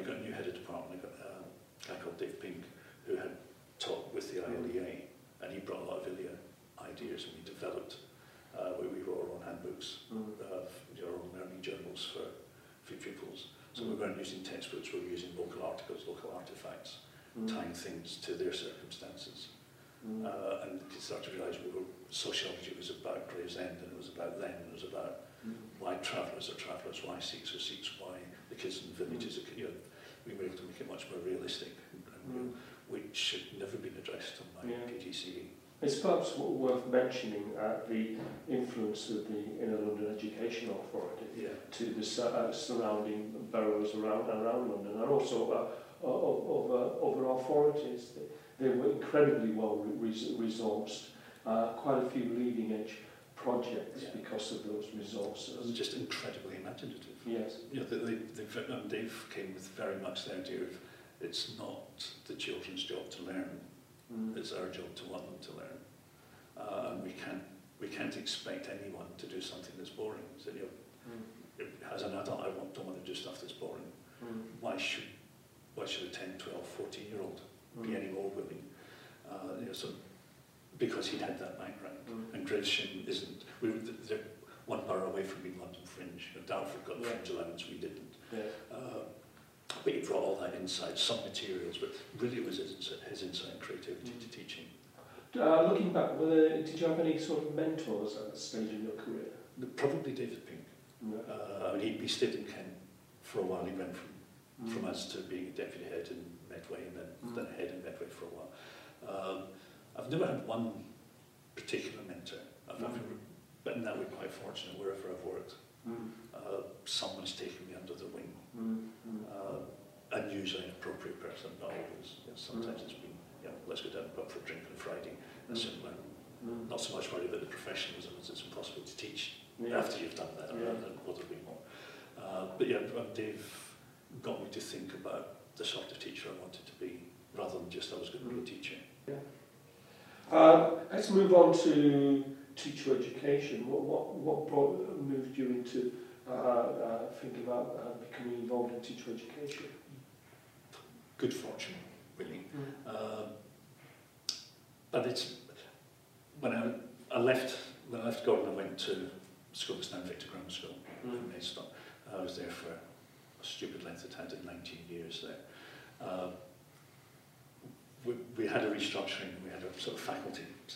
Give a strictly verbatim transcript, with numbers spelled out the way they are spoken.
got a new head of department, I got a guy called Dave Pink, who had taught with the I L E A, and he brought a lot of I L E A ideas, and we developed, uh, where we wrote our own handbooks, Mm. uh, our own learning journals for, for pupils. So Mm. we weren't using textbooks, we were using local articles, local artefacts, Mm. tying things to their circumstances. Mm. Uh, and we started to realise we were, sociology was about Gravesend, and it was about them, and it was about Mm. why travellers are travellers, why Sikhs are Sikhs, why the kids in villages are, you know, we were able to make it much more realistic, and, and, Mm. which had never been addressed on my Yeah. P G C E. It's perhaps w- worth mentioning uh, the influence of the Inner London Education Authority Yeah. to the su- uh, surrounding boroughs around around London, and also uh, of, of uh, other authorities. They, they were incredibly well re res resourced. Uh, quite a few leading edge projects Yeah. because of those resources. It was just incredibly imaginative. Yes. You know, they, they, they, um, Dave came with very much the idea of it's not the children's job to learn, Mm. it's our job to want them to learn. Uh, and we can't, we can't expect anyone to do something that's boring. So, you know, Mm. as an adult, I want, don't want to do stuff that's boring. Mm. Why should, why should a ten, twelve, fourteen year old be Mm. any more willing? Uh, you know, so, because he'd had that background. Mm. And Gravesham isn't, we were they're one borough away from being London Fringe. You know, Dartford got Yeah. Fringe allowance, we didn't. Yeah. Uh, but he brought all that insight, some materials, but really it was his, insight- his insight and creativity Mm. to teaching. Uh, looking back, were there, did you have any sort of mentors at that stage in your career? Probably David Pink. No. Uh, I mean, he, he stayed in Kent for a while. He went from, Mm. from us to being a deputy head in Medway, and then, Mm. then head in Medway for a while. Um, I've never had one particular mentor, I've, I've, Mm. but in that way quite fortunate wherever I've worked. Mm. Uh, someone's taken me under the wing. Mm. Mm. Uh, and usually an appropriate person, not always. You know, sometimes Mm. it's been, you know, let's go down and go out for a drink on a Friday, and Mm. similar. Mm. Not so much worried about the professionalism as it's impossible to teach Yeah. after you've done that, Yeah. rather than what we more. Uh, but yeah, um, Dave got me to think about the sort of teacher I wanted to be, rather than just I was going to be a teacher. Yeah. Um, let's move on to teacher education. What what what brought, moved you into uh, uh, thinking about uh, becoming involved in teacher education? Good fortune, really. Mm. Um, but it's when I, I left when I left Gordon, I went to school that's now Victor Grammar School Mm. in Maidstone. I was there for a stupid length of time, did nineteen years there. Uh, we, we had a restructuring, we had a sort of faculty